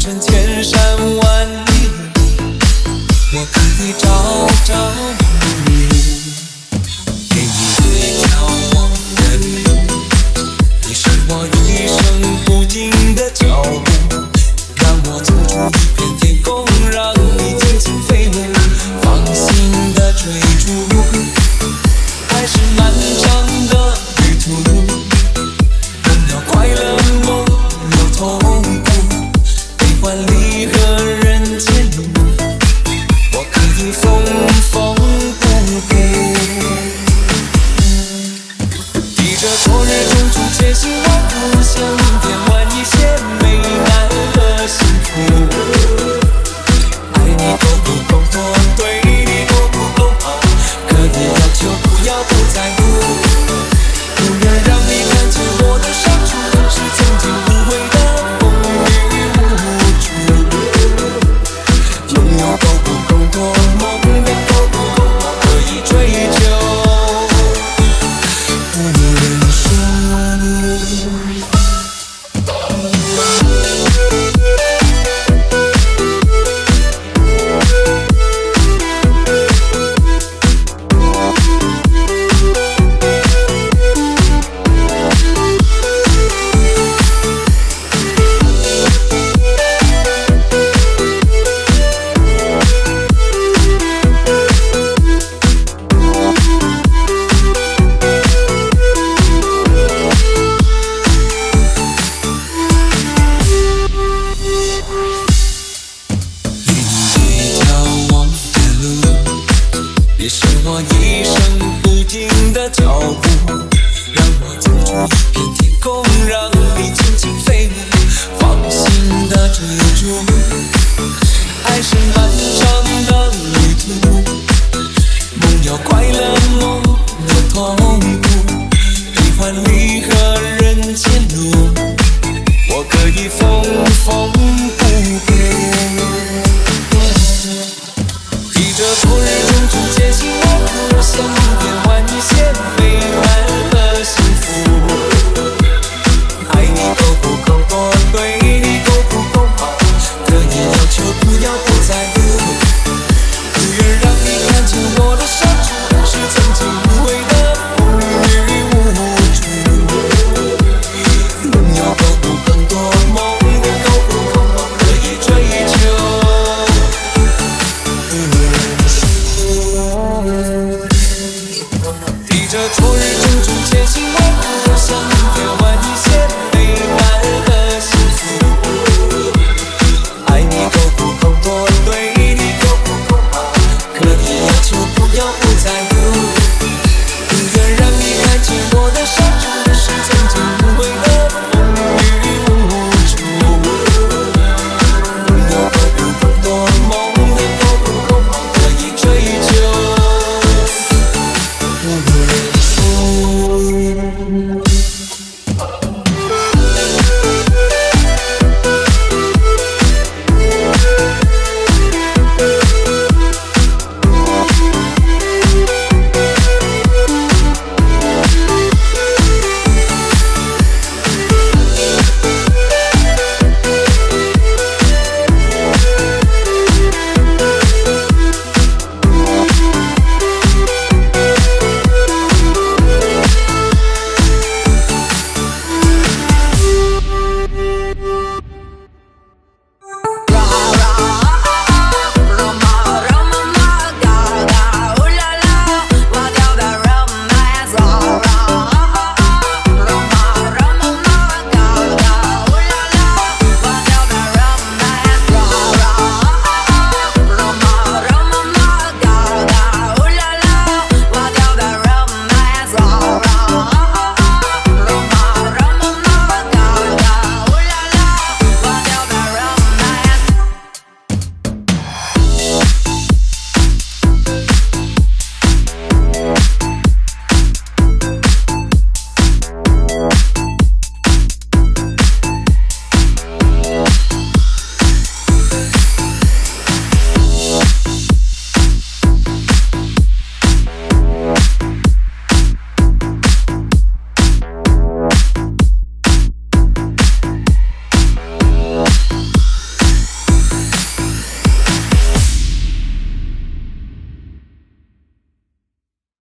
成千山万里，我可以找找你，给你一条我的路，你是我一生不停的脚步，让我走出一片天空，让你尽情飞舞，放心的追逐。爱是漫长的旅途，梦要快乐，梦有痛苦，悲欢离合人间路，我可以缝缝补补。披着昨日种种前行往复，想变换一些美满和幸福。爱你够不够多，对你够不够好，可以要求不要不在乎，不愿让你看见我的伤处，是曾经无悔的风雨无阻。拥有够不够多，梦的够不够好，可以追求不认输。也是我一生不停的脚步，让我走出一片天空，让你尽情飞舞，放心的追逐。爱是